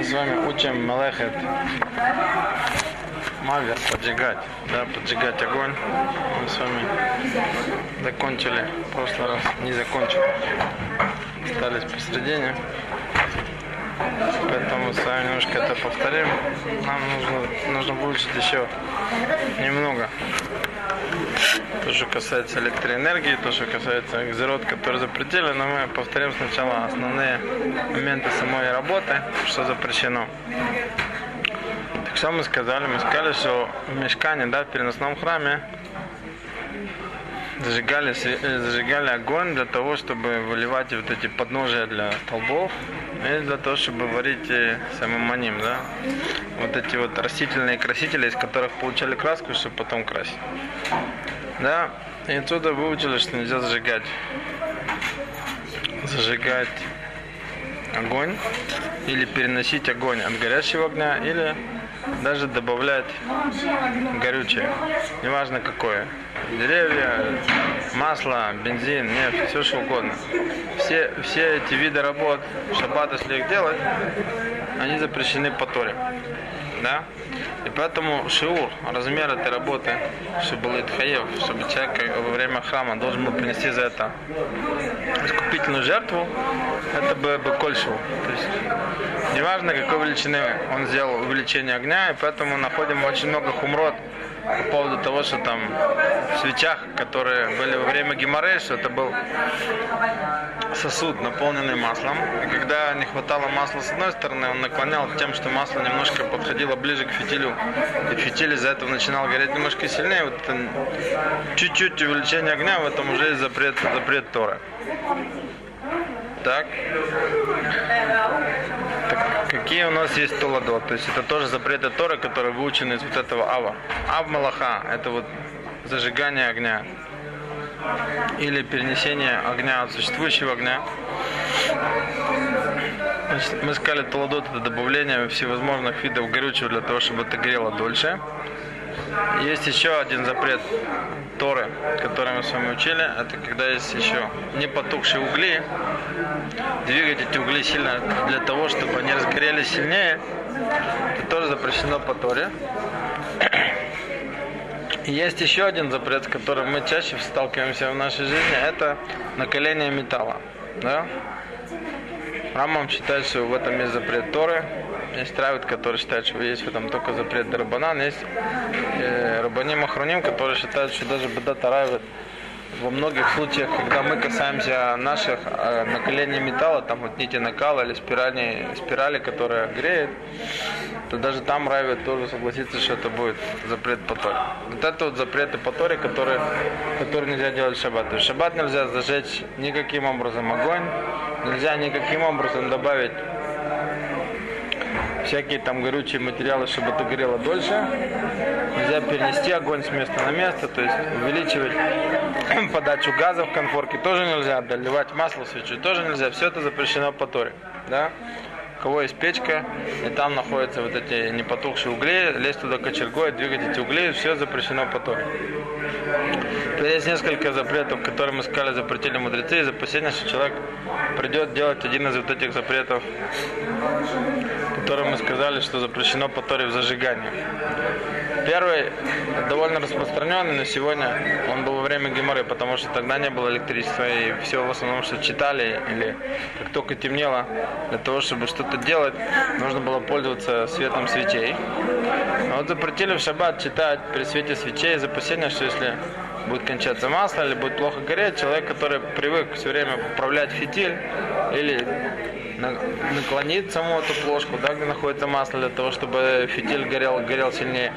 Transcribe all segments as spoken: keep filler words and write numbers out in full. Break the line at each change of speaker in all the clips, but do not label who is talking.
с вами учим Мелехет Мавер, поджигать, да, поджигать огонь. Мы с вами закончили, в прошлый раз не закончили, остались посередине. Поэтому с вами немножко это повторим. Нам нужно, нужно выучить еще немного. То, что касается электроэнергии, то, что касается экзерот, который запретили, но мы повторим сначала основные моменты самой работы, что запрещено. Так что мы сказали? Мы сказали, что в мешкане, да, в переносном храме зажигали, зажигали огонь для того, чтобы выливать вот эти подножия для столбов, и для того, чтобы варить самоманим, да, вот эти вот растительные красители, из которых получали краску, чтобы потом красить. Да, и отсюда выучили, что нельзя зажигать зажигать огонь или переносить огонь от горящего огня, или даже добавлять горючее, неважно какое, деревья, масло, бензин, нефть, все что угодно. Все, все эти виды работ, шаббат, если их делать, они запрещены по Торе. Да? И поэтому шиур, размер этой работы, чтобы был итхаев, чтобы человек во время храма должен был принести за это искупительную жертву, это бы, бы кольшул. То есть неважно какой величины он сделал увеличение огня, и поэтому находим очень много хумрот по поводу того, что там в свечах, которые были во время геморрея, что это был сосуд, наполненный маслом. И когда не хватало масла с одной стороны, он наклонял тем, что масло немножко подходило ближе к фитилю. И фитиль из-за этого начинал гореть немножко сильнее. Вот это чуть-чуть увеличение огня, в этом уже есть запрет, запрет Торы. Так. Так, какие у нас есть толадот? То есть это тоже запреты Торы, которые выучены из вот этого ава. Ав малаха – это вот зажигание огня или перенесение огня от существующего огня. Значит, мы сказали, толадот – это добавление всевозможных видов горючего для того, чтобы это грело дольше. Есть еще один запрет Торы, который мы с вами учили, это когда есть еще не потухшие угли, двигать эти угли сильно для того, чтобы они разгорелись сильнее, это тоже запрещено по Торе. И есть еще один запрет, с которым мы чаще сталкиваемся в нашей жизни, это накаление металла. Да? Рамбам считает, что в этом есть запрет Торы. Есть раввид, который считает, что есть в этом только запрет дарабанан. Есть э, рабаним ахроним, которые считают, что даже бедат раввид во многих случаях, когда мы касаемся наших э, накалений металла, там вот нити накала или спирали, спирали, которая греет, то даже там раввид тоже согласится, что это будет запрет по Торе. Вот это вот запреты по Торе, которые, которые нельзя делать в шаббат. В шаббат нельзя зажечь никаким образом огонь, нельзя никаким образом добавить всякие там горючие материалы, чтобы это горело дольше. Нельзя перенести огонь с места на место, то есть увеличивать подачу газа в конфорке тоже нельзя, доливать масло в свечу тоже нельзя. Все это запрещено по Торе. Да? У кого есть печка, и там находятся вот эти непотухшие угли, лезть туда кочергой, двигать эти угли, все запрещено по Торе. Теперь есть несколько запретов, которые мы сказали, запретили мудрецы, из опасения, что человек придет делать один из вот этих запретов, которые мы сказали, что запрещено по Торе в зажигании. Первый, довольно распространенный, но сегодня он был во время геморрея, потому что тогда не было электричества, и все в основном, что читали, или как только темнело, для того, чтобы что-то делать, нужно было пользоваться светом свечей. Но вот запретили в шаббат читать при свете свечей из опасения, что если будет кончаться масло или будет плохо гореть, человек, который привык все время поправлять фитиль или наклонить саму эту плошку, да, где находится масло, для того, чтобы фитиль горел, горел сильнее.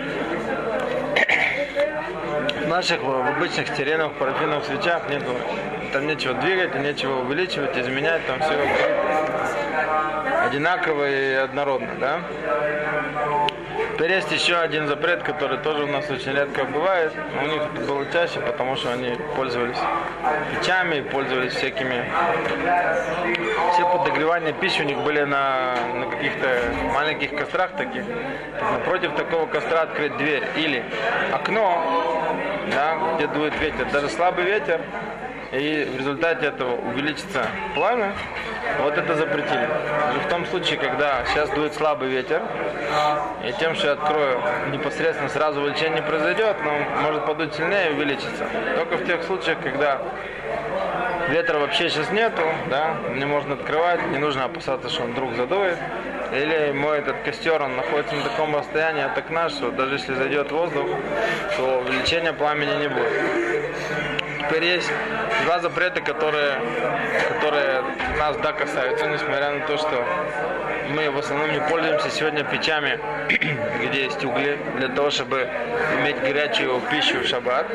В наших в обычных стеариновых парафиновых свечах нету, там нечего двигать, нечего увеличивать, изменять, там все одинаково и однородно, да? Теперь есть еще один запрет, который тоже у нас очень редко бывает. У них это было чаще, потому что они пользовались печами, пользовались всякими... Все подогревания пищи у них были на, на каких-то маленьких кострах таких. Так, напротив такого костра открыть дверь или окно, да, где дует ветер. Даже слабый ветер, и в результате этого увеличится пламя, вот это запретили. Даже в том случае, когда сейчас дует слабый ветер, и тем, что я открою, непосредственно сразу увеличение не произойдет, но может подуть сильнее и увеличиться. Только в тех случаях, когда ветра вообще сейчас нету, да, не можно открывать, не нужно опасаться, что он вдруг задует. Или мой этот костер, он находится на таком расстоянии от окна, что даже если зайдет воздух, то увеличения пламени не будет. Теперь есть два запрета, которые, которые нас, да, касаются, несмотря на то, что мы в основном не пользуемся сегодня печами, где есть угли, для того, чтобы иметь горячую пищу в шаббат.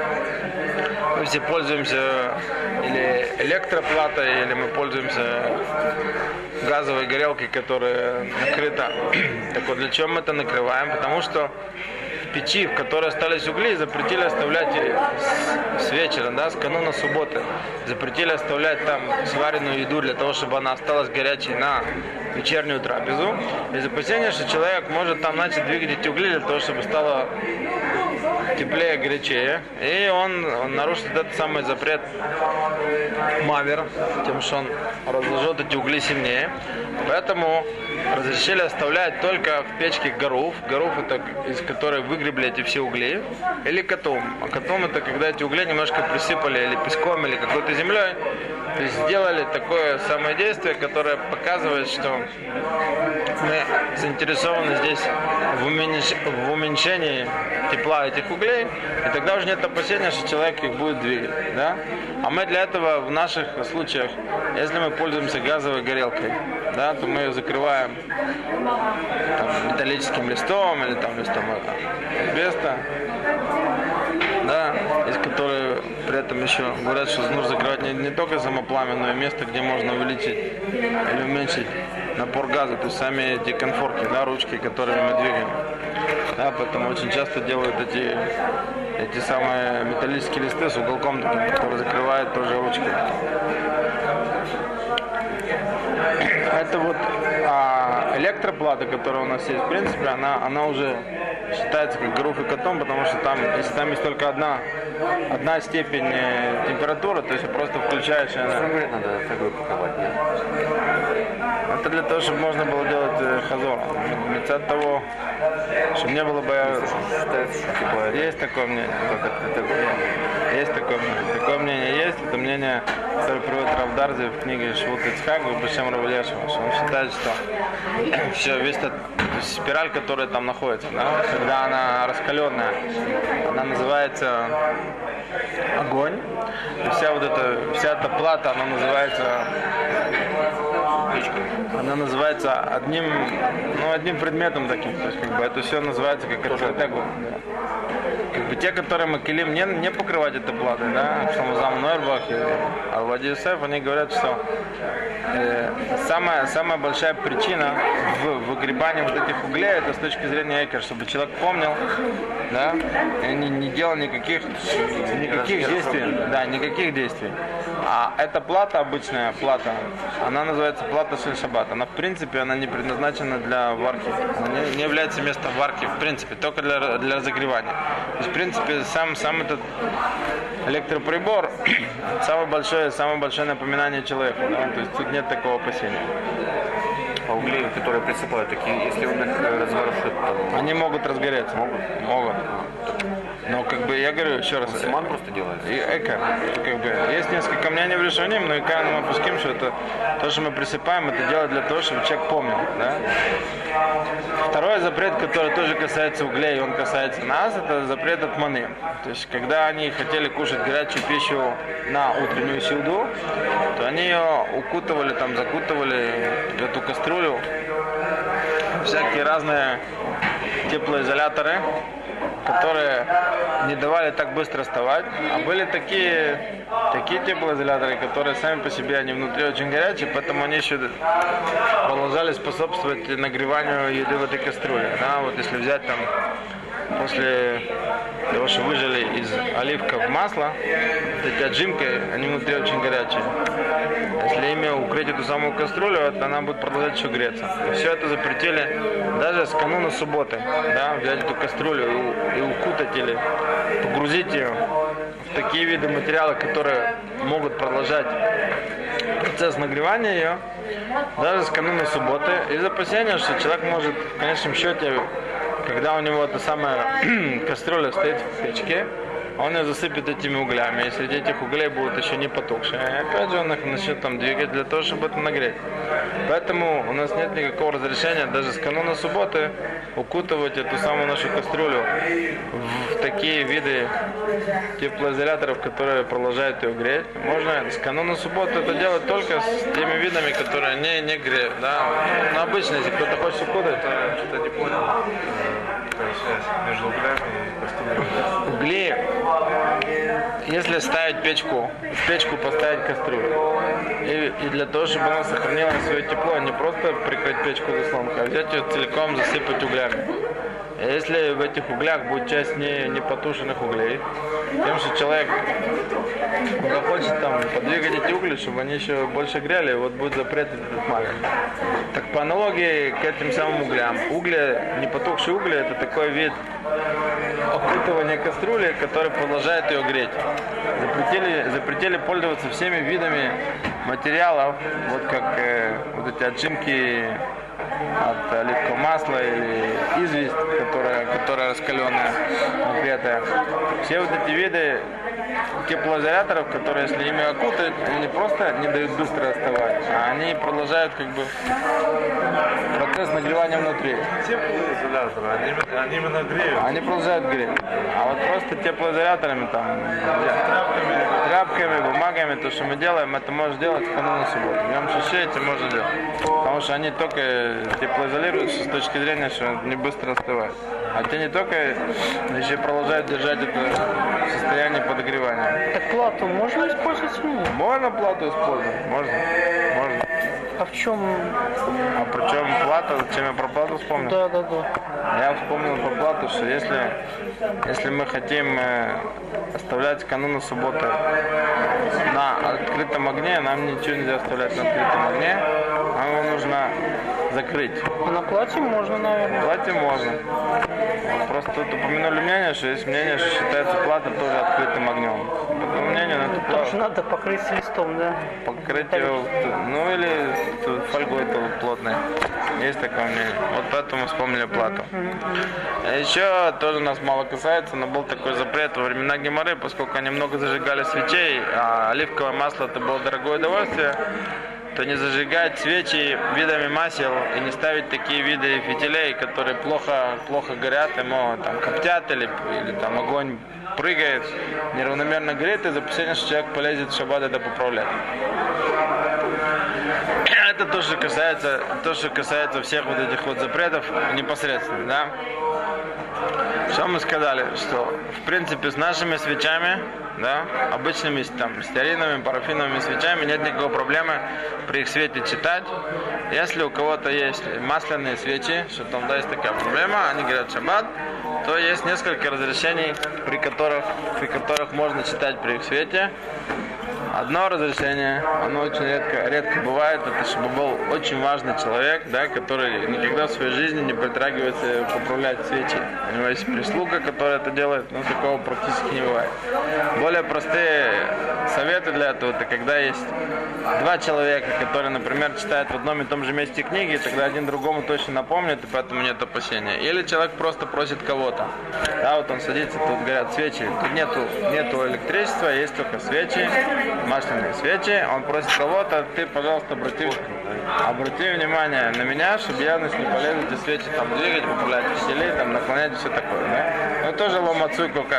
Мы все пользуемся или электроплатой, или мы пользуемся газовой горелкой, которая накрыта. Так вот, для чего мы это накрываем? Потому что в печи, в которой остались угли, запретили оставлять с, с вечера, да, с кануна субботы. Запретили оставлять там сваренную еду для того, чтобы она осталась горячей на вечернюю трапезу. Из опасения, что человек может там начать двигать эти угли для того, чтобы стало теплее, горячее. И он, он нарушит этот самый запрет мавер, тем, что он разложит эти угли сильнее. Поэтому разрешили оставлять только в печке горуф. Горуф — это из которой выгребли эти все угли. Или катум. А катум — это когда эти угли немножко присыпали или песком, или какой-то землей. То есть сделали такое самое действие, которое показывает, что мы заинтересованы здесь в, уменьш... в уменьшении тепла этих углей, и тогда уже нет опасения, что человек их будет двигать. Да? А мы для этого в наших случаях, если мы пользуемся газовой горелкой, да, то мы ее закрываем там, металлическим листом или там листом асбеста, да, из которой при этом еще говорят, что нужно закрывать не, не только само пламя, но и место, где можно увеличить или уменьшить напор газа, то есть сами эти конфорки, да, ручки, которыми мы двигаем. Да, поэтому очень часто делают эти, эти самые металлические листы с уголком таким, который закрывает тоже ручки. Это вот а электроплата, которая у нас есть, в принципе, она, она уже считается как горуф и катом, потому что там, если там есть только одна, одна степень температуры, то есть просто включаешь, и она...
Надо такой паковать, да?
Это для того, чтобы можно было делать хазор. От того, чтобы не было бы... Есть такое мнение. Есть такое мнение. Такое мнение есть. Это мнение, которое приводит Рав Дарзи в книге Швуд Ицхак в Бешем Рав Элиашева. Он считает, что все, весь этот спираль, которая там находится, да, когда она раскаленная, она называется огонь. И вся вот эта, вся эта плата, она называется... Она называется одним, ну, одним предметом таким. То есть, как бы, это все называется как открытый огонь. Да. Как бы те, которые макелим не, не покрывать этой платой, да, Шломазам Нойрбах и Алвади Юсеф, они говорят, что э, самая, самая большая причина в выгребании вот этих углей, это с точки зрения экер, чтобы человек помнил, да, и не, не делал никаких, никаких действий, да, никаких действий. А эта плата, обычная плата, она называется плата шель шаббат. Она, в принципе, она не предназначена для варки. Она не, не является местом варки, в принципе, только для, для разогревания. То есть, в принципе, сам, сам этот электроприбор самое большое, самое большое напоминание человеку. Да? То есть тут нет такого опасения.
А угли, которые присыпают, такие, если он их разворошит, то...
Они могут разгореться.
Могут?
Могут. Но, как бы, я говорю еще раз.
Симан просто делает.
И эко. Как бы, есть несколько мнений в решении, но и мы опускаем, что это то, что мы присыпаем, это делать для того, чтобы человек помнил. Да? Второй запрет, который тоже касается углей, он касается нас, это запрет от маны. То есть, когда они хотели кушать горячую пищу на утреннюю силду, то они ее укутывали, там, закутывали в эту кастрюлю, всякие разные теплоизоляторы, которые не давали так быстро вставать. А были такие, такие теплоизоляторы, которые сами по себе, они внутри очень горячие, поэтому они еще продолжали способствовать нагреванию еды в этой кастрюле. Да, вот если взять там после того, что выжали из оливков масло, вот эти отжимки, они внутри очень горячие. Если ими укрыть эту самую кастрюлю, то она будет продолжать еще греться. И все это запретили даже с кануна субботы. Да, взять эту кастрюлю и, и укутать или погрузить ее в такие виды материала, которые могут продолжать процесс нагревания ее, даже с кануна субботы, из опасения, что человек может в конечном счете, когда у него эта самая кастрюля стоит в печке, он ее засыпет этими углями, и среди этих углей будут еще не потухшие. И опять же он их начнет там двигать для того, чтобы это нагреть. Поэтому у нас нет никакого разрешения даже с кануна субботы укутывать эту самую нашу кастрюлю в такие виды теплоизоляторов, которые продолжают ее греть. Можно с кануна субботы это делать только с теми видами, которые не, не греют. Да? Но обычно, если кто-то хочет укутать, то что-то не понял.
Связь между углями и кастрюлями.
Угли, если ставить печку, в печку поставить кастрюлю, и, и для того, чтобы она сохранила свое тепло, не просто прикрыть печку заслонкой, а взять ее целиком, засыпать углями. И если в этих углях будет часть не, не потушенных углей, тем, что человек захочет там подвигать эти угли, чтобы они еще больше грели, вот будет запрет этот маленький. Так по аналогии к этим самым углям, угли, не потухшие угли, это такой вид окутывания кастрюли, который продолжает ее греть. Запретили, запретили пользоваться всеми видами материалов, вот как э, вот эти отжимки от оливкового масла или известь, которая, которая раскаленная, нагретая. Все вот эти виды теплоизоляторов, которые, если ими окутают, они не просто не дают быстро остывать, а они продолжают как бы процесс нагревания внутри.
Теплоизоляторы, они, они именно греют.
Они продолжают греть. А вот просто теплоизоляторами, там, тряпками, тряпками, бумагами, то, что мы делаем, это можно делать в канун субботу. Днем шиши этим можно делать. Потому что они только теплоизолируются с точки зрения, что не быстро остывают. А те не только еще и продолжают держать это состояние подогревания.
Так плату можно использовать или нет?
Можно плату использовать? Можно. Можно.
А в чем?
А причем плата, зачем я про плату вспомнил?
Да, да, да.
Я вспомнил про плату, что если, если мы хотим э, оставлять кануна субботы на открытом огне, нам ничего нельзя оставлять на открытом огне, нам его нужно закрыть.
А на платье можно, наверное.
Платье можно. Вот просто тут упомянули мнение, что есть мнение, что считается плата тоже открытым огнем. По твоему мнению, надо
Там же надо покрыть листом, да?
покрыть ее, ну или фольгой плотной. Есть такое мнение. Вот поэтому вспомнили плату. Еще тоже нас мало касается, но был такой запрет во времена Геморы, поскольку они много зажигали свечей, а оливковое масло это было дорогое удовольствие, то не зажигать свечи видами масел и не ставить такие виды фитилей, которые плохо, плохо горят, ему там коптят или, или там огонь прыгает, неравномерно горит, из опасения, что человек полезет в шаббат это поправлять. Это то, что касается, то, что касается всех вот этих вот запретов непосредственно, да. Что мы сказали, что в принципе с нашими свечами, да, обычными там стеариновыми, парафиновыми свечами нет никакой проблемы при их свете читать. Если у кого-то есть масляные свечи, что там да есть такая проблема, они говорят шаббат, то есть несколько разрешений, при которых, при которых можно читать при их свете. Одно разрешение, оно очень редко, редко бывает, это чтобы был очень важный человек, да, который никогда в своей жизни не притрагивается поправлять свечи. У него есть прислуга, которая это делает, но такого практически не бывает. Более простые советы для этого, это когда есть два человека, которые, например, читают в одном и том же месте книги, тогда один другому точно напомнит, и поэтому нет опасения. Или человек просто просит кого-то. Да, вот он садится, тут горят свечи, тут нету, нету электричества, есть только свечи, масляные свечи, он просит кого-то, ты, пожалуйста, обрати, обрати внимание на меня, чтобы я не полез эти свечи там двигать, поправлять фитилей, там наклонять и все такое, да? Ну тоже ломацуйку как?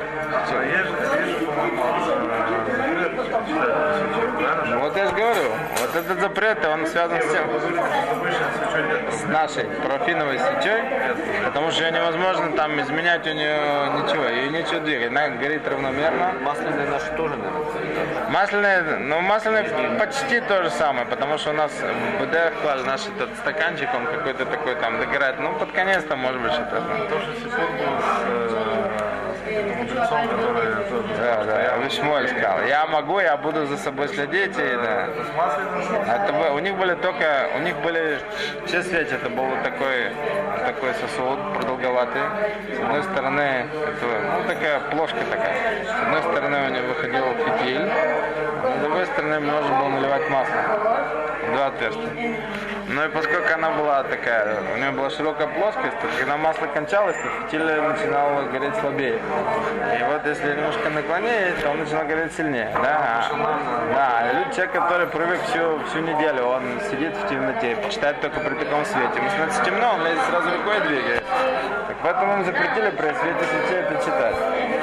Ну вот я же говорю, вот этот запрет, он связан с тем, с нашей парафиновой свечой, потому что ее невозможно там изменять у нее ничего, ее ничего двигать, она горит равномерно.
Масляные наши тоже, наверное.
Масляные, ну масляные почти то же самое, потому что у нас в БД клали наш этот стаканчик, он какой-то такой там догорает, ну под конец там может быть что-то.
То, что секунду с
мудрецом, который тоже
Да, да, Вишмуэль сказал, я могу, я буду за собой следить, и да. Это, бы- у них были только, у них были, все свечи, это был вот такой, такой сосуд продолговатый. С одной стороны, это, ну, такая плошка такая. С одной стороны у него выходил фитиль, а с другой стороны можно было наливать масло. Два отверстия. Ну и поскольку она была такая, у нее была широкая плоскость, то когда масло кончалось, то фитиль начинал гореть слабее. И вот если немножко наклонить, то он начинал гореть сильнее. Да, да. И человек, который привык всю, всю неделю, он сидит в темноте, читает только при таком свете. Ему становится темно, он лезет сразу рукой и двигает. Так поэтому им запретили при свете свечей это читать.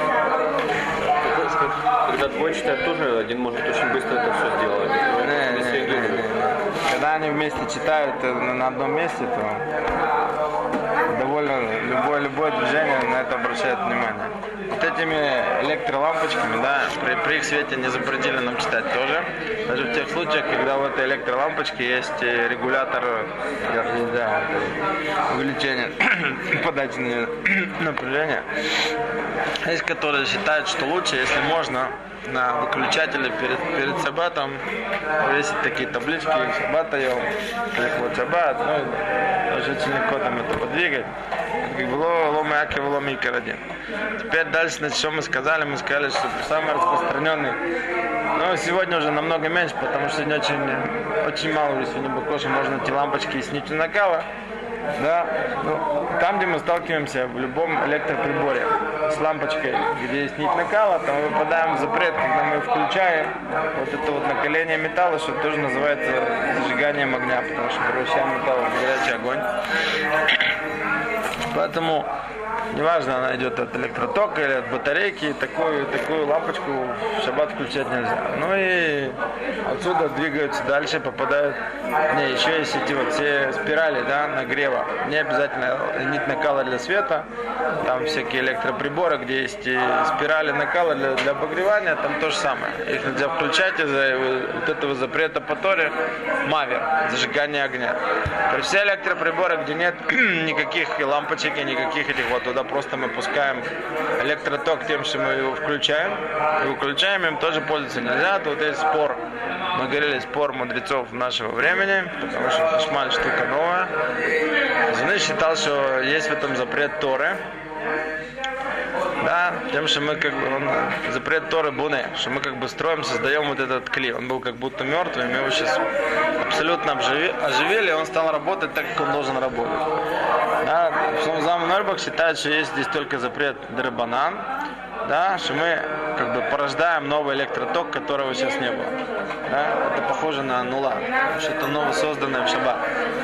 Когда двое читают, тоже один может очень быстро это все сделать.
Не, не, не, не, не. Когда они вместе читают э, на на одном месте, то довольно любое, любое движение на это обращает внимание. Вот этими электролампочками, да, при, при их свете не запретили нам читать тоже. Даже в тех случаях, когда у этой электролампочки есть э, регулятор да, увеличения подачи на- напряжения. Есть, которые считают, что лучше, если можно, на выключателе перед, перед шаббатом повесить такие таблички «Шаббат йом», «Лихвот шаббат», ну, и уже очень легко там это подвигать. Лома Яков, лома Икар один. Теперь дальше, значит, что мы сказали? Мы сказали, что самый распространенный, но сегодня уже намного меньше, потому что сегодня очень, очень мало уже сегодня бакоши можно найти лампочки с нитью накала. Да, ну, там, где мы сталкиваемся в любом электроприборе с лампочкой, где есть нить накала, там мы попадаем в запрет, когда мы включаем вот это вот накаление металла, что тоже называется зажиганием огня, потому что превращаем металл в горячий огонь. Поэтому неважно, она идет от электротока или от батарейки, такую, такую лампочку в шаббат включать нельзя. Ну и отсюда двигаются дальше, попадают. Не, еще есть эти вот все спирали, да, нагрева. Не обязательно нить накала для света. Там всякие электроприборы, где есть и спирали накала для, для обогревания, там то же самое. Их нельзя включать из-за вот этого запрета по Торе. Мавер, зажигание огня. То есть все электроприборы, где нет никаких лампочек и никаких этих вот, туда просто мы пускаем электроток тем, что мы его включаем. И выключаем, им тоже пользоваться нельзя. Тут есть спор. Мы говорили, спор мудрецов нашего времени, потому что хашмаль штука новая. Зуны считал, что есть в этом запрет Торы. Да, тем, что мы как бы, он, запрет Торы Буне, что мы как бы строим, создаем вот этот клей. Он был как будто мертвый, мы его сейчас абсолютно обживи, оживили, и он стал работать так, как он должен работать. Да, Зам Норбах считает, что есть здесь только запрет Дребанан, да, что мы как бы порождаем новый электроток, которого сейчас не было. Да, это похоже на нула, что это новое созданное в шаббат.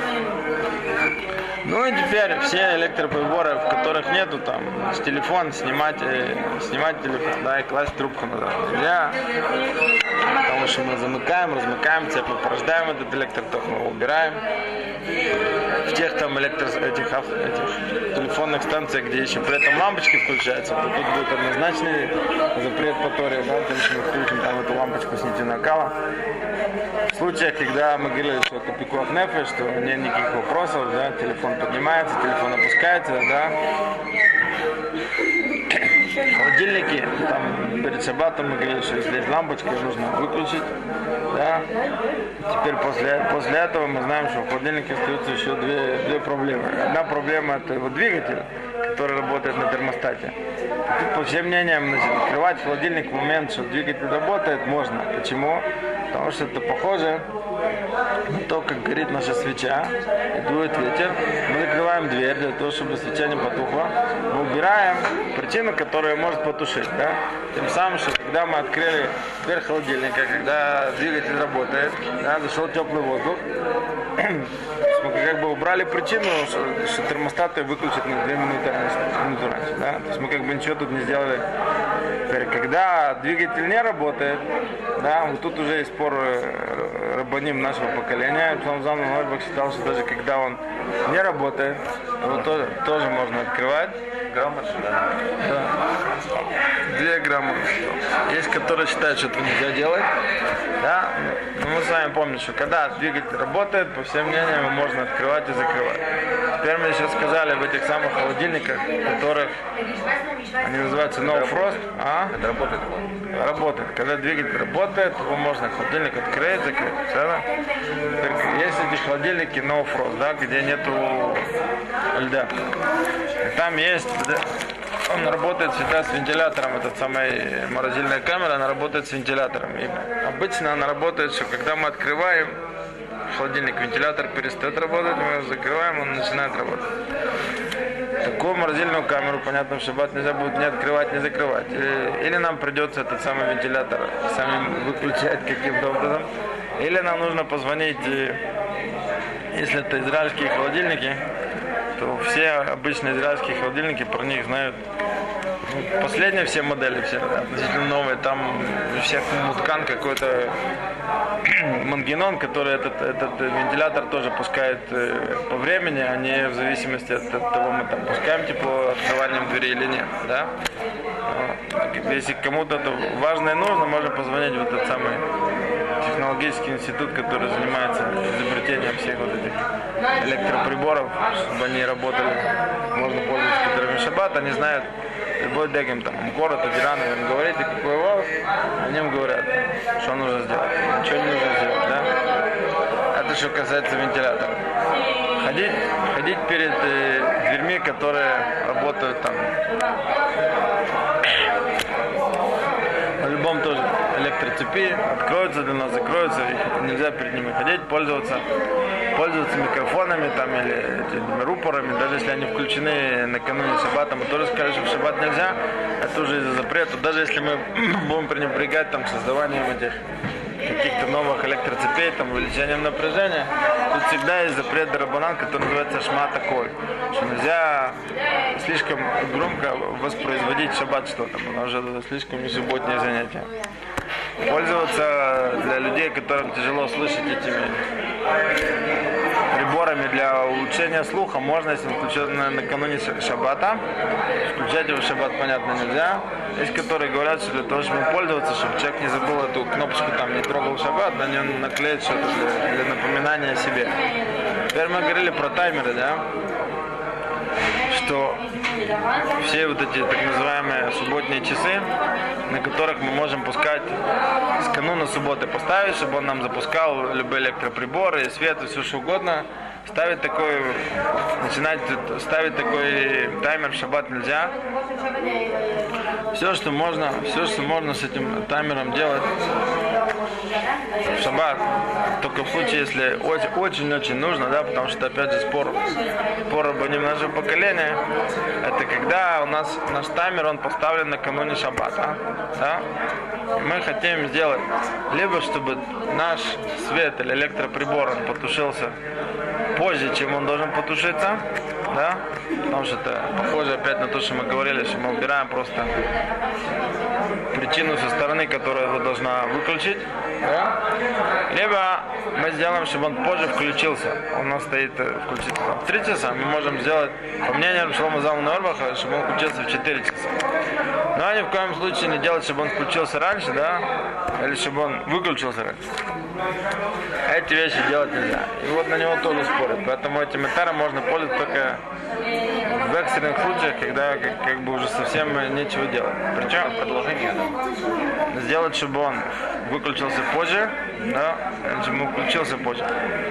Ну и теперь все электроприборы, в которых нету там с телефон снимать, э, снимать телефон, да, и класть трубку назад нельзя. Потому что мы замыкаем, размыкаем цепь, мы порождаем этот электроток, мы его убираем. В тех там электро этих, этих телефонных станциях, где еще при этом лампочки включаются, то тут будет однозначный запрет по Торе, да, тем, что мы включим там эту лампочку с нитью накала. В случаях, когда мы говорили, что это пикуах нефеш, что нет никаких вопросов, да, телефон поднимается, телефон опускается, да. Холодильники, там перед шаббатом мы говорили, что если есть лампочка, нужно выключить, да. Теперь после, после этого мы знаем, что в холодильнике остаются еще две, две проблемы. Одна проблема это его двигатель, который работает на термостате. И тут, по всем мнениям, значит, открывать холодильник в момент, что двигатель работает, можно. Почему? Потому что это похоже на то, как горит наша свеча, и дует ветер. Мы закрываем дверь для того, чтобы свеча не потухла. Мы убираем причину, которая может потушить. Да? Тем самым, что когда мы открыли дверь холодильника, когда двигатель работает, да, зашел теплый воздух, мы как бы убрали причину, что, что термостаты выключат на две минуты раньше. Да? То есть мы как бы ничего тут не сделали. Теперь, когда двигатель не работает, да, вот тут уже есть спор рабаним нашего поколения. Зам Норбах считал, что даже когда он не работает,
Его тоже, тоже можно открывать.
Грамотно, да.
Да. Две грамма. Есть, которые считают, что это нельзя делать. Да? Но мы с вами помним, что когда двигатель работает, по всем мнениям, его можно открывать и закрывать. Теперь мы сейчас сказали об этих самых холодильниках, которых они называются No Frost. А?
Это работает?
Работает. Когда двигатель работает, его можно холодильник открыть, закрыть. Правильно? Есть эти холодильники No Frost, да, где нету льда. И там есть, он работает всегда с вентилятором, этот самый морозильная камера, она работает с вентилятором. И обычно она работает, что когда мы открываем холодильник, вентилятор перестает работать, мы его закрываем, он начинает работать. Такую морозильную камеру, понятно, в шаббат нельзя будет ни открывать, ни закрывать. Или, или нам придется этот самый вентилятор самим выключать каким-то образом. Или нам нужно позвонить, если это израильские холодильники, то все обычные израильские холодильники, про них знают. Ну, последние все модели, все относительно новые, там у всех муткан какой-то мангенон, который этот, этот вентилятор тоже пускает э, по времени, а не в зависимости от, от того, мы там пускаем тепло открыванием двери или нет, да? Но, если кому-то это важно и нужно, можно позвонить в этот самый технологический институт, который занимается изобретением всех вот этих электроприборов, чтобы они работали, можно пользоваться которыми шаббат, они знают любой дегем, там, город, Адиран, вы им говорите, какой у вас, они им говорят, что нужно сделать, ничего не нужно сделать, да? Это что касается вентилятора. Ходить, ходить перед э, дверьми, которые работают там, на любом тоже электроцепи, откроются для нас, закроются, их нельзя перед ними ходить, пользоваться, пользоваться микрофонами там, или этими рупорами, даже если они включены накануне шаббата, мы тоже сказали, что в шаббат нельзя, это уже из-за запрета, даже если мы будем пренебрегать там создаванием этих каких-то новых электроцепей, там, увеличением напряжения, тут всегда есть запрет дарабанан, который называется шмата коль, что нельзя слишком громко воспроизводить в шаббат что-то, потому что это слишком не субботнее занятие. Пользоваться для людей, которым тяжело слышать этими приборами для улучшения слуха можно, если включать на, накануне шаббата. Включать его в шаббат, понятно, нельзя. Есть, которые говорят, что для того, чтобы пользоваться, чтобы человек не забыл эту кнопочку, там, не трогал в шаббат, на нем наклеить что-то для, для напоминания о себе. Теперь мы говорили про таймеры, да? Что все вот эти так называемые субботние часы, на которых мы можем пускать с кануна субботы поставить, чтобы он нам запускал любые электроприборы, и свет, и все что угодно, ставить такой, начинать ставить такой таймер в шаббат нельзя. Все, что можно, все, что можно с этим таймером делать в шаббат, только в случае, если очень-очень нужно, да, потому что опять же спор, спор об нашего поколения, это когда у нас наш таймер, он поставлен накануне шаббата, да, и мы хотим сделать, либо чтобы наш свет или электроприбор, он потушился позже, чем он должен потушиться, да, потому что это похоже опять на то, что мы говорили, что мы убираем просто причину со стороны, которая его должна выключить, да? Либо мы сделаем, чтобы он позже включился, он у нас стоит включиться в три часа, мы можем сделать, по мнению Шломо Залмана Орбаха, чтобы он включился в четыре часа. Но ни в коем случае не делать, чтобы он включился раньше, да, или чтобы он выключился раньше. Эти вещи делать нельзя. И вот на него тоже спорят. Поэтому этим метаром можно пользоваться только в экстренных случаях, когда как, как бы уже совсем нечего делать. Причем предложение сделать, чтобы он выключился позже, да, или чтобы он включился позже.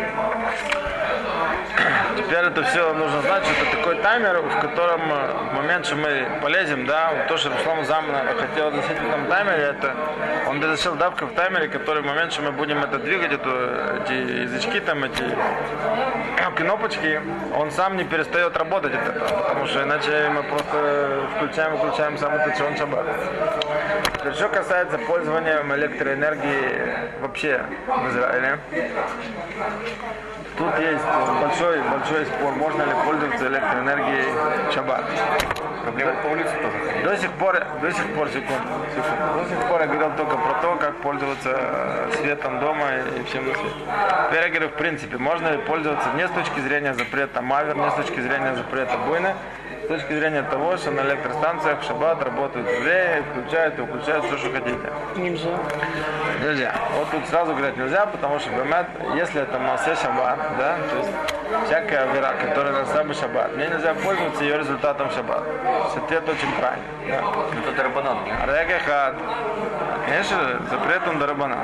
Теперь это все нужно знать, что это такой таймер, в котором в момент, что мы полезем, да, то, что Шломо Залман хотел относительно этом таймере, это он разрешил давка в таймере, который в момент, что мы будем это двигать, эту, эти язычки, там, эти кнопочки, он сам не перестает работать от этого, потому что иначе мы просто включаем, выключаем сам этот шон шаббат. Что касается пользования электроэнергией вообще в Израиле,
тут есть большой, большой спор, можно ли пользоваться электроэнергией в шаббат.
Проблема по улице тоже.
До сих пор, до сих пор, секунду, секунду, до сих пор я говорил только про то, как пользоваться светом дома и всем на свете. Теперь я говорю, в принципе, можно ли пользоваться не с точки зрения запрета мавер, не с точки зрения запрета буйны, с точки зрения того, что на электростанциях в шаббат работают евреи, включают и выключают все, что хотите.
Нельзя.
Нельзя. Вот тут сразу говорят нельзя, потому что, если это массе шаббат, да, то есть всякая авера, которая на самый шаббат, мне нельзя пользоваться ее результатом шаббат. Ответ очень правильный. Да.
Это дарабанан.
Регахат. Конечно, запретом дарабана.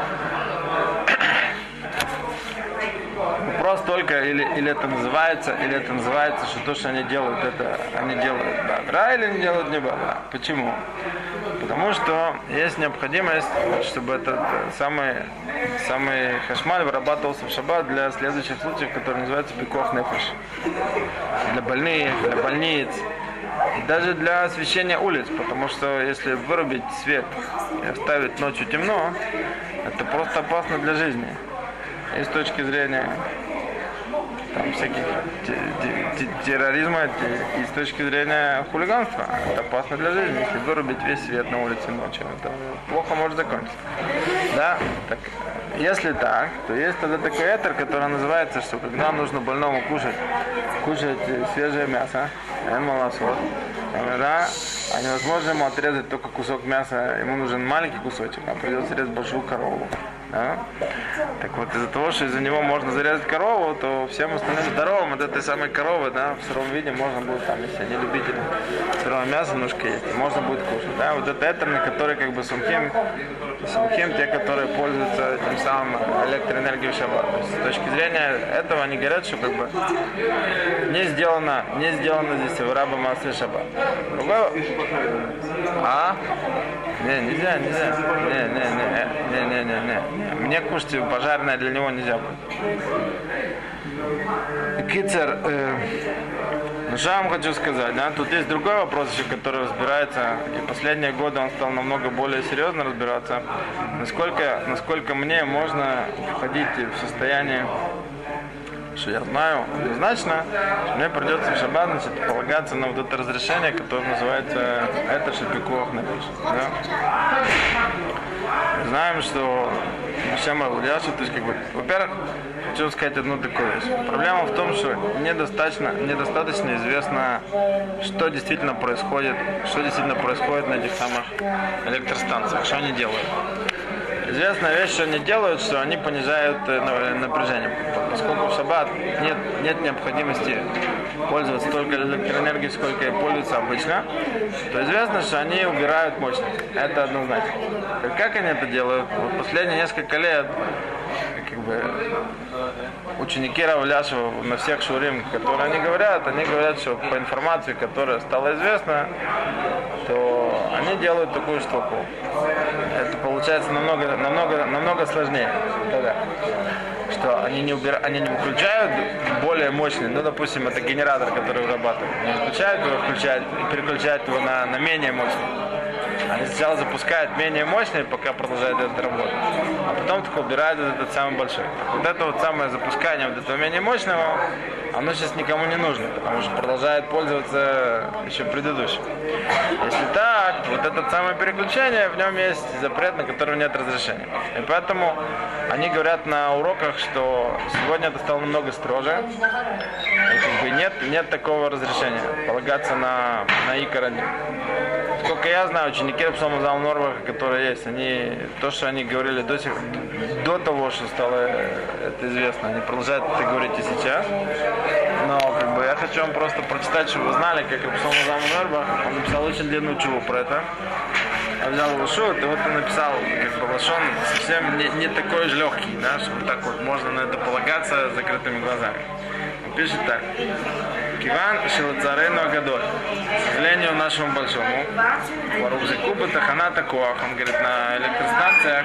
Вопрос только, или, или это называется, или это называется, что то, что они делают, это они делают бадра, или они делают не бадра. Почему? Потому что есть необходимость, чтобы этот самый, самый хашмаль вырабатывался в шаббат для следующих случаев, которые называются пикох нефеш. Для больных, для больниц. И даже для освещения улиц, потому что если вырубить свет и оставить ночью темно, это просто опасно для жизни. И с точки зрения там, всяких терроризма, и с точки зрения хулиганства, это опасно для жизни. Если вырубить весь свет на улице ночью, это плохо может закончиться. Да? Так, если так, то есть тогда такой этер, который называется, что когда нужно больному кушать, кушать свежее мясо, да, а невозможно ему отрезать только кусок мяса, ему нужен маленький кусочек, а придется резать большую корову. Да? Так вот, из-за того, что из-за него можно зарезать корову, то всем остальным здоровым от этой самой коровы, да, в сыром виде можно будет, там, если они любители сырого мяса немножко есть, можно будет кушать. Да? Вот это этерны, которые как бы сумхим, сумхим, те, которые пользуются тем самым электроэнергией в шаббат. То есть, с точки зрения этого они говорят, что как бы не сделано, не сделано здесь в раба массы шаббат. Другое... А? Не, нельзя, нельзя. Не, не, не, не, не, не, не. Мне кушать пожарное для него нельзя будет. Кицер, э, ну что я вам хочу сказать, да? Тут есть другой вопрос еще, который разбирается, и последние годы он стал намного более серьезно разбираться. Насколько, насколько мне можно входить в состояние, что я знаю однозначно, что мне придется в шаббат, значит, полагаться на вот это разрешение, которое называется это шапикох нефеш. Да? Знаем, что всем Алудяшу, то есть как бы, во-первых, хочу сказать одну такую вещь. Проблема в том, что недостаточно, недостаточно известно, что действительно происходит, что действительно происходит на этих самых электростанциях, что они делают. Известная вещь, что они делают, что они понижают напряжение. Поскольку в шаббат нет, нет необходимости пользоваться столько электроэнергией, сколько и пользуются обычно, то известно, что они убирают мощность. Это однозначно. Как они это делают? Вот последние несколько лет как бы, ученики Равляшева на всех шурим, которые они говорят, они говорят, что по информации, которая стала известна, то они делают такую штуку. Это получается намного, намного, намного сложнее. Да-да. Что они не, убира... они не выключают более мощный, ну, допустим, это генератор, который вырабатывает. Не выключают его, включают, переключают его на, на менее мощный. Они сначала запускают менее мощный, пока продолжает это работать. А потом только убирают этот самый большой. Вот это вот самое запускание вот этого менее мощного, оно сейчас никому не нужно, потому что продолжает пользоваться еще предыдущим. Если так, вот это самое переключение, в нем есть запрет, на который нет разрешения. И поэтому они говорят на уроках, что сегодня это стало намного строже. И как бы нет, нет такого разрешения полагаться на, на икорани. Сколько я знаю, ученики Рабсома Зал Норбаха, которые есть, они, то, что они говорили до, сих, до того, что стало это известно, они продолжают это говорить и сейчас. Но как бы, я хочу вам просто прочитать, чтобы вы знали, как Рабсома Зал Норбах, он написал очень длинную чуву про это. Я взял его шут, и вот он написал, как бы, лашон совсем не, не такой же легкий, да, чтобы так вот можно на это полагаться с закрытыми глазами. Он пишет так. Киван Шилацарейну Агадоль. К сожалению, нашему большому. Варубзикуба Тахана Такуах. Он говорит, на электростанциях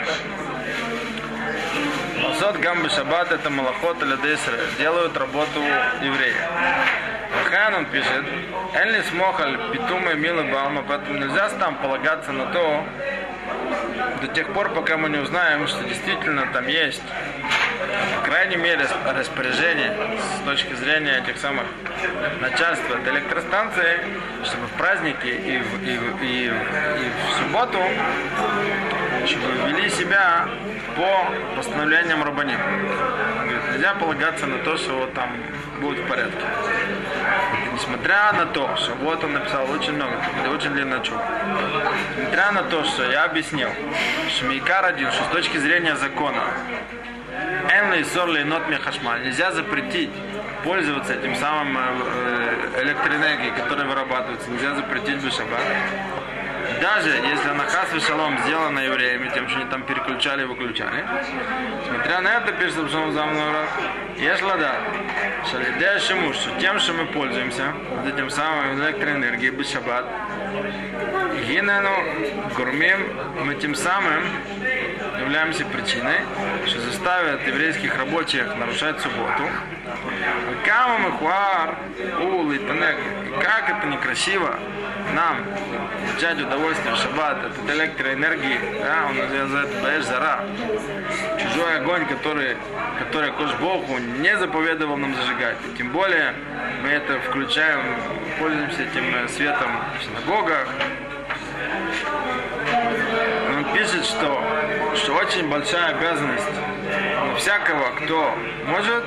Масот Гамбы Шаббат это Малахот или Дейсре. Делают работу евреев. Хан он пишет, Энли смохаль питумы милы балма, поэтому нельзя там полагаться на то, до тех пор, пока мы не узнаем, что действительно там есть
по крайней мере, распоряжение с точки зрения этих самых начальства от электростанции, чтобы в праздники и в, и в, и в, и в субботу чтобы вели себя по постановлениям рабаним. Нельзя полагаться на то, что вот там будет в порядке. Несмотря на то, что вот он написал очень много, очень длинный чук. Несмотря на то, что я объяснил, что Мейкар один, что с точки зрения закона, энлей сорли нот мехашмаль, нельзя запретить пользоваться этим самым электроэнергией, которая вырабатывается, нельзя запретить в шаббат. Даже если она хас шалом сделана евреями, тем, что они там переключали и выключали. Смотря на это, пишет Шалом Замнура, если да, шалидея шимуш, что тем, что мы пользуемся, вот этим самым электроэнергией, без шаббат, гинену, гурмим, мы тем самым являемся причиной, что заставят еврейских рабочих нарушать субботу. Кама махуар, улы, танек, как это некрасиво нам получать удовольствие в шаббат от электроэнергии, да, он называет баэш зара, чужой огонь, который, который Кош Богу не заповедовал нам зажигать. И тем более мы это включаем, пользуемся этим светом в синагогах. Он пишет, что, что очень большая обязанность всякого, кто может,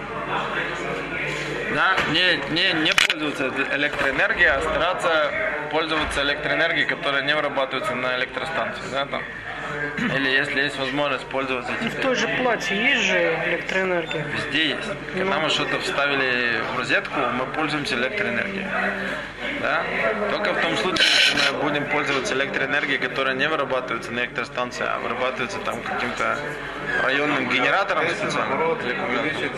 да, не, не, не пользоваться электроэнергией, а стараться пользоваться электроэнергией, которая не вырабатывается на электростанции. Да, там. Или если есть возможность пользоваться этим.
В той же плате есть же электроэнергия?
Везде есть. Когда мы что-то вставили в розетку, мы пользуемся электроэнергией. Да? Только в том случае, если мы будем пользоваться электроэнергией, которая не вырабатывается на электростанции, а вырабатывается там каким-то районным генератором специальным.
Увеличить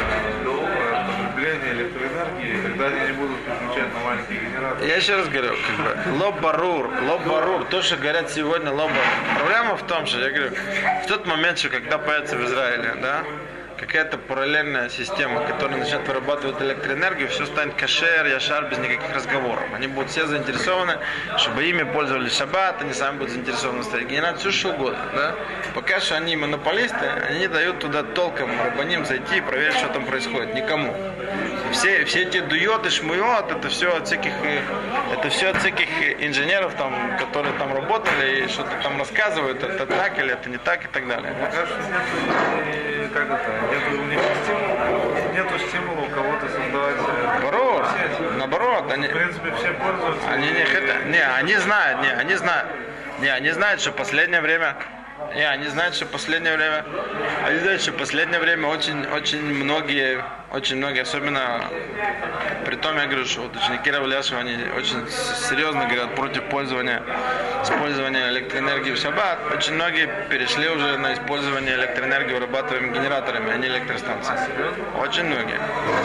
потребление электроэнергии, тогда они не будут подключать на маленькие генераторы.
Я еще раз говорю, как бы, лоб-барур, лоб-барур, то, что говорят сегодня, лоб-барур. Проблема в том, что я говорю, в тот момент, что когда появится в Израиле, да, какая-то параллельная система, которая начнет вырабатывать электроэнергию, все станет кашер, яшар, без никаких разговоров. Они будут все заинтересованы, чтобы ими пользовались шаббат, они сами будут заинтересованы в ставить генератор, все что угодно. Да? Пока что они монополисты, они не дают туда толком рабаним зайти и проверить, что там происходит. Никому. И все, все эти дует и шмует, это все от всяких, это все от всяких инженеров, там, которые там работали и что-то там рассказывают, это так или это не так и так далее.
Пока что нет, как это, нет, у них стимула, нету стимула у кого-то создавать.
Наоборот, наоборот, они,
в принципе, все пользуются.
Они не хотят, не, они знают, не, они знают, не, они знают, что в последнее время, не, они знают, что в последнее время, они знают, что в последнее время очень, очень многие, очень многие, особенно, при том я говорю, что вот ученики Рав Эляшева, они очень серьезно говорят против пользования, использования электроэнергии в шаббат. Очень многие перешли уже на использование электроэнергии вырабатываемыми генераторами, а не электростанциями. Очень многие.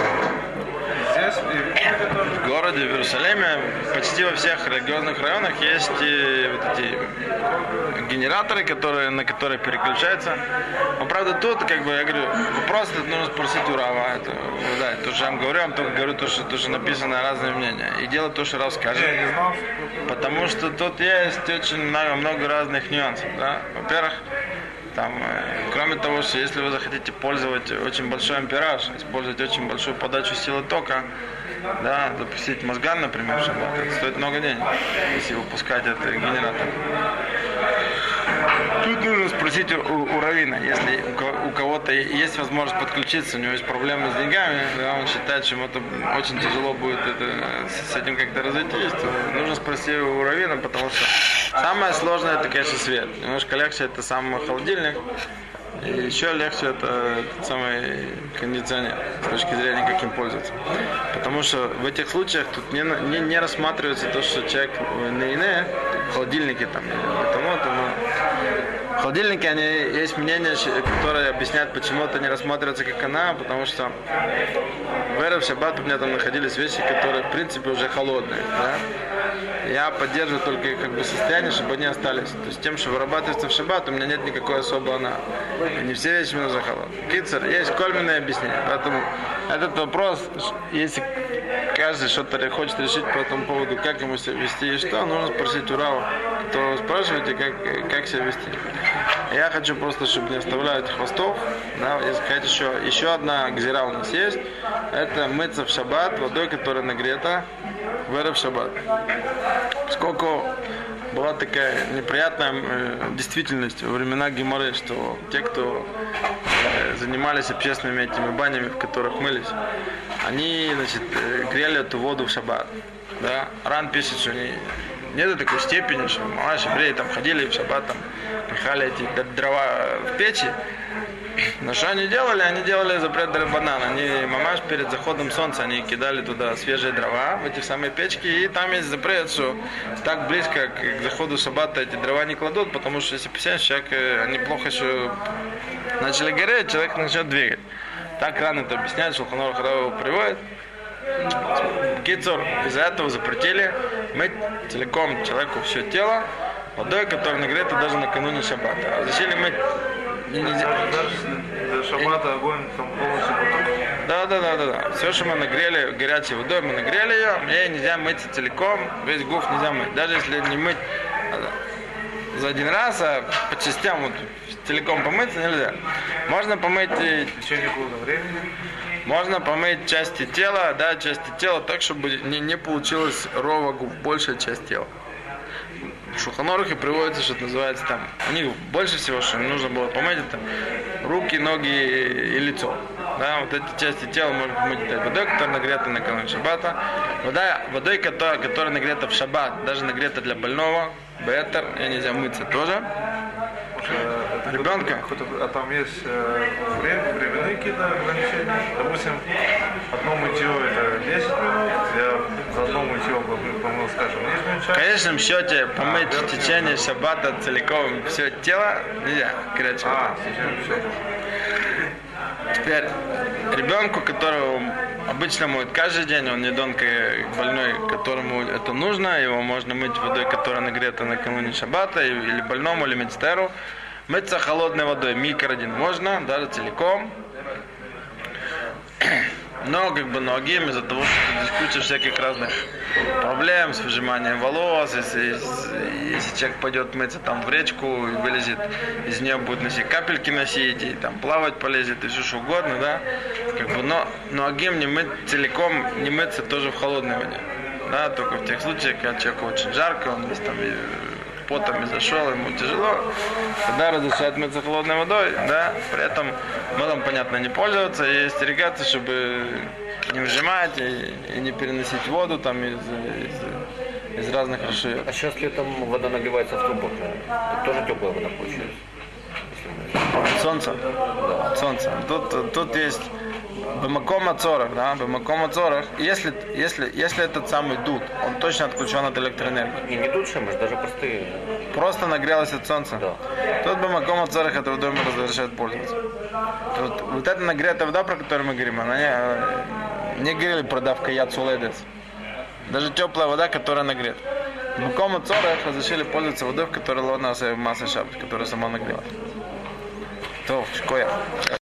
Здесь и
В городе, в Иерусалиме, почти во всех религиозных районах есть и вот эти генераторы, которые, на которые переключаются. Но правда тут, как бы, я говорю, вопрос этот нужно спросить у Рава. Это, да, то, что я вам говорю, я вам только говорю то, что, то, что написано разные мнения. И делать то, что Рав скажет.
я не знал, что
Потому что тут есть очень много, много разных нюансов. Да? Во-первых, там, кроме того, что если вы захотите пользовать очень большой ампераж, использовать очень большую подачу силы тока, да, запустить мозган, например, в шаббат, это стоит много денег, если выпускать этот генератор. Тут нужно спросить у, у раввина, если у, у кого-то есть возможность подключиться, у него есть проблемы с деньгами, да, он считает, что ему это очень тяжело будет это, с этим как-то разойтись, то нужно спросить у раввина, потому что самое сложное это, конечно, свет. Немножко легче это сам холодильник, и еще легче это этот самый кондиционер с точки зрения, как им пользоваться. Потому что в этих случаях тут не, не, не рассматривается то, что человек не ине, холодильники там, потому то, но холодильники, они есть мнение, которое объясняет, почему это не рассматривается как она, потому что в эрев шаббат у меня там находились вещи, которые в принципе уже холодные. Да? Я поддерживаю только их как бы состояние, чтобы они остались. То есть тем, что вырабатывается в шаббат, у меня нет никакой особой она. И не все вещи мне нужны холодные. Кицер, есть кольменное объяснение. Поэтому этот вопрос, если каждый что-то хочет решить по этому поводу, как ему себя вести и что, нужно спросить у Рава, то спрашивайте, как, как себя вести.
Я хочу просто, чтобы не оставляют хвостов. Да, если хотите, еще, еще одна гзира у нас есть. Это мыться в шаббат водой, которая нагрета в эрев шаббат. Поскольку была такая неприятная э, действительность во времена Геморы, что те, кто э, занимались общественными этими банями, в которых мылись, они, значит, э, грели эту воду в шаббат. Да? Ран пишет, что они не до такой степени, что мамаш, евреи там ходили в шаббат, там пихали эти дрова в печи. Но что они делали? Они делали запрет драбанан. Они, мамаш, перед заходом солнца, они кидали туда свежие дрова в эти самые печки, и там есть запрет, что так близко к, к заходу шаббата эти дрова не кладут, потому что если посеешь, человек, они плохо еще начали гореть, человек начнет двигать. Так рано это объясняет, Шулхан Арух его приводит. Кицур, из-за этого запретили мыть целиком человеку все тело водой, которая нагрета даже накануне шаббата. А разрешили мыть и нельзя.
До шаббата огонь там полностью потом.
Да, да, да, да, да. Все, что мы нагрели горячей водой, мы нагрели ее, ей нельзя мыть целиком, весь гуф нельзя мыть. Даже если не мыть за один раз, а по частям вот, целиком помыться нельзя. Можно помыть
В течение года времени.
Можно помыть части тела, да, части тела так, чтобы не, не получилось рова гуф, большая часть тела. В Шулхан Арухе приводится, что это называется там, у них больше всего, что им нужно было помыть, это руки, ноги и лицо. Да, вот эти части тела можно помыть этой водой, которая нагрета накануне шаббата. Вода, водой, которая, которая нагрета в шаббат, даже нагрета для больного, бетер, и нельзя мыться тоже.
А
Ребенка?
А там есть э, время, временные какие-то ограничения? Допустим, одно мытье это десять минут, я за одно мытье помыл, скажем, нижнюю
В
часть.
конечном счете помыть
А,
в течение шаббата целиком все тело нельзя. Короче,
А, в течение все.
теперь ребенку, которого обычно моют каждый день, он не донка больной, которому это нужно, его можно мыть водой, которая нагрета накануне шаббата, или больному, или медстеру. Мыться холодной водой, микродин можно, даже целиком. Но как бы ноги из-за того, что здесь куча всяких разных проблем с выжиманием волос, если, если человек пойдет мыться там в речку и вылезет, из нее будет носить капельки носить, и там плавать полезет, и все что угодно, да, как бы, но ноги не мыть целиком, не мыться тоже в холодной воде, да, только в тех случаях, когда человеку очень жарко, он весь там и потом и зашел, ему тяжело, тогда разрешают мыться холодной водой, да, при этом мылом, понятно, не пользоваться и остерегаться, чтобы не выжимать и, и не переносить воду там из, из, из разных расширов.
А сейчас летом вода нагревается в трубах. Это тоже теплая вода получается.
Солнце.
Да.
Солнце. Тут, тут есть бамаком ацорах, да, бамаком ацорах. Если, если, если этот самый дуд, он точно отключен от электроэнергии.
И не тут шемыш, даже простые.
Просто нагрелось от солнца.
Да.
Тут бамаком ацорах этой водой разрешают пользоваться. Вот, вот эта нагретая вода, про которую мы говорим, она не, не говорили про давка яд суледец. Даже теплая вода, которая нагрета. Бамаком ацорах разрешили пользоваться водой, в которой ловна масса шаббат, которая сама нагрелась. То, шкоя.